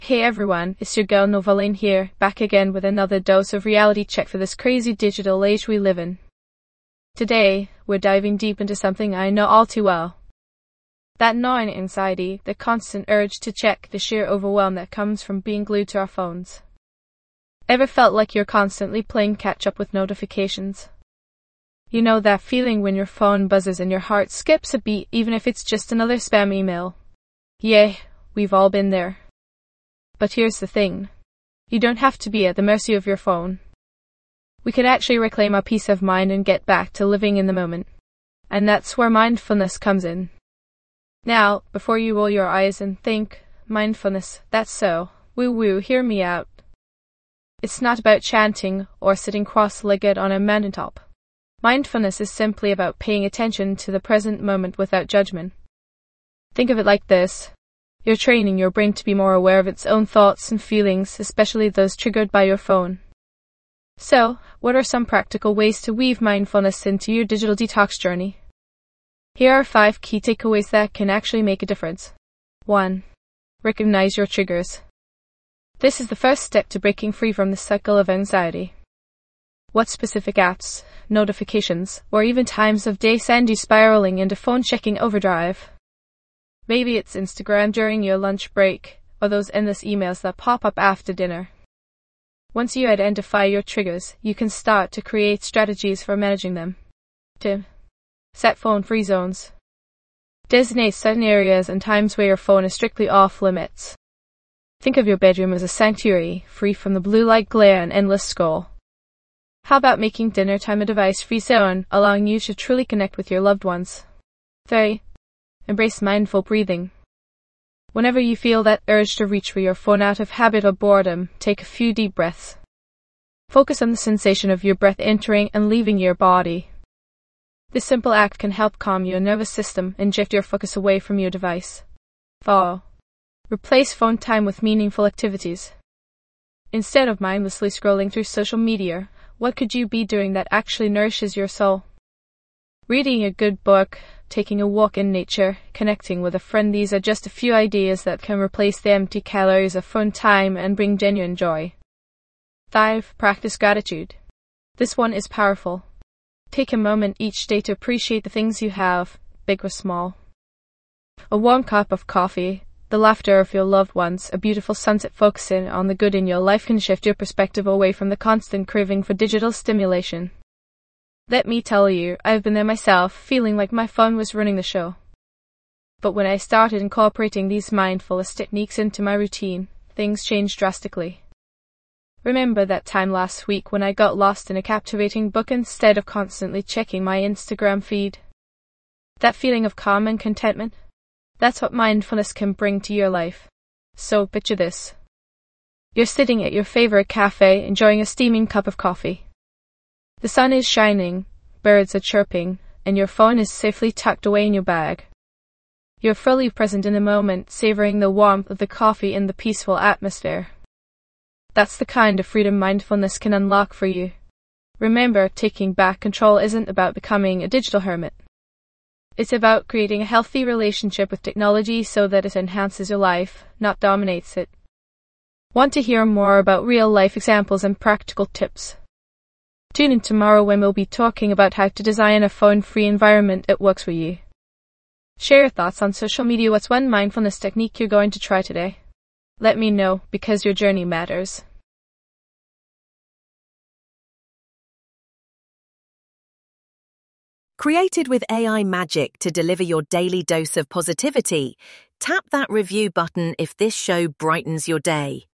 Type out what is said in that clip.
Hey everyone, it's your girl Novaline here, back again with another dose of reality check for this crazy digital age we live in. Today, we're diving deep into something I know all too well. That gnawing anxiety, the constant urge to check, the sheer overwhelm that comes from being glued to our phones. Ever felt like you're constantly playing catch-up with notifications? You know that feeling when your phone buzzes and your heart skips a beat even if it's just another spam email? Yeah, we've all been there. But here's the thing. You don't have to be at the mercy of your phone. We could actually reclaim our peace of mind and get back to living in the moment. And that's where mindfulness comes in. Now, before you roll your eyes and think, mindfulness, that's so, woo-woo, hear me out. It's not about chanting or sitting cross-legged on a mountaintop. Mindfulness is simply about paying attention to the present moment without judgment. Think of it like this. You're training your brain to be more aware of its own thoughts and feelings, especially those triggered by your phone. So, what are some practical ways to weave mindfulness into your digital detox journey? Here are 5 key takeaways that can actually make a difference. 1. Recognize your triggers. This is the first step to breaking free from the cycle of anxiety. What specific apps, notifications, or even times of day send you spiraling into phone-checking overdrive? Maybe it's Instagram during your lunch break, or those endless emails that pop up after dinner. Once you identify your triggers, you can start to create strategies for managing them. 2. Set phone-free zones. Designate certain areas and times where your phone is strictly off limits. Think of your bedroom as a sanctuary, free from the blue light glare and endless scroll. How about making dinner time a device-free zone, allowing you to truly connect with your loved ones? 3. Embrace mindful breathing. Whenever you feel that urge to reach for your phone out of habit or boredom, take a few deep breaths. Focus on the sensation of your breath entering and leaving your body. This simple act can help calm your nervous system and shift your focus away from your device. 4. Replace phone time with meaningful activities. Instead of mindlessly scrolling through social media, what could you be doing that actually nourishes your soul? Reading a good book, taking a walk in nature, connecting with a friend, these are just a few ideas that can replace the empty calories of phone time and bring genuine joy. 5. Practice gratitude. This one is powerful. Take a moment each day to appreciate the things you have, big or small. A warm cup of coffee, the laughter of your loved ones, a beautiful sunset. Focusing on the good in your life can shift your perspective away from the constant craving for digital stimulation. Let me tell you, I've been there myself, feeling like my phone was running the show. But when I started incorporating these mindfulness techniques into my routine, things changed drastically. Remember that time last week when I got lost in a captivating book instead of constantly checking my Instagram feed? That feeling of calm and contentment? That's what mindfulness can bring to your life. So picture this. You're sitting at your favorite cafe, enjoying a steaming cup of coffee. The sun is shining, birds are chirping, and your phone is safely tucked away in your bag. You're fully present in the moment, savoring the warmth of the coffee and the peaceful atmosphere. That's the kind of freedom mindfulness can unlock for you. Remember, taking back control isn't about becoming a digital hermit. It's about creating a healthy relationship with technology so that it enhances your life, not dominates it. Want to hear more about real-life examples and practical tips? Tune in tomorrow when we'll be talking about how to design a phone-free environment that works for you. Share your thoughts on social media. What's one mindfulness technique you're going to try today? Let me know, because your journey matters. Created with AI magic to deliver your daily dose of positivity, tap that review button if this show brightens your day.